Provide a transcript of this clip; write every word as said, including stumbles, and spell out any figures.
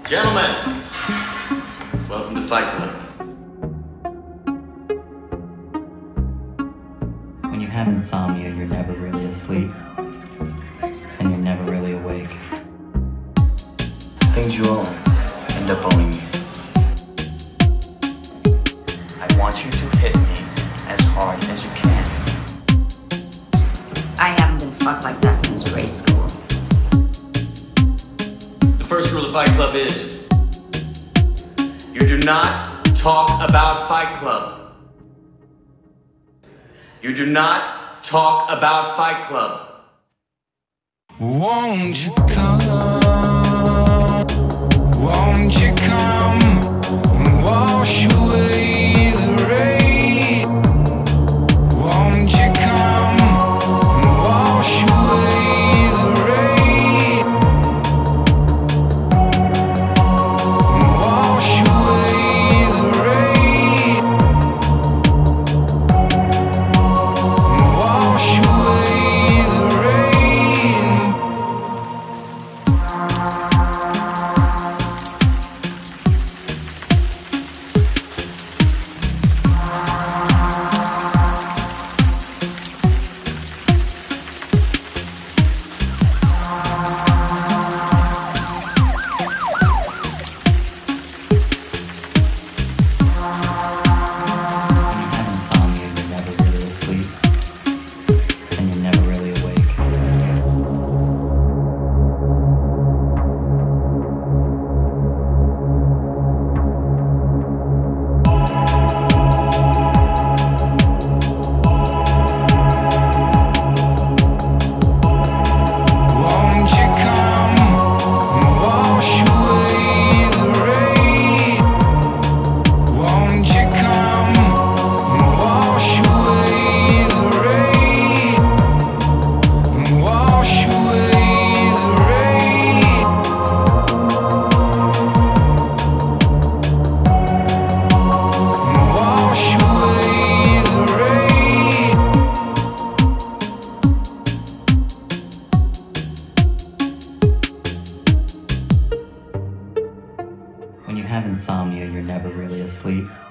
Gentlemen, welcome to Fight Club. When you have insomnia, you're never really asleep, and you're never really awake. Things you own end up owning you. I want you to hit me as hard as you can. I haven't been fucked like that since grade school. The first rule of Fight Club is you do not talk about Fight Club. You do not talk about Fight Club. Won't you come? Won't you come and wash away the rain? Won't you come and wash away the rain? And wash away the rain. And wash away the rain. When you have insomnia, you're never really asleep, and you're never really awake. Won't you come and wash away the rain? Won't you come and wash away the rain? And wash away the rain. And wash away the rain. When you have insomnia, you're never really asleep,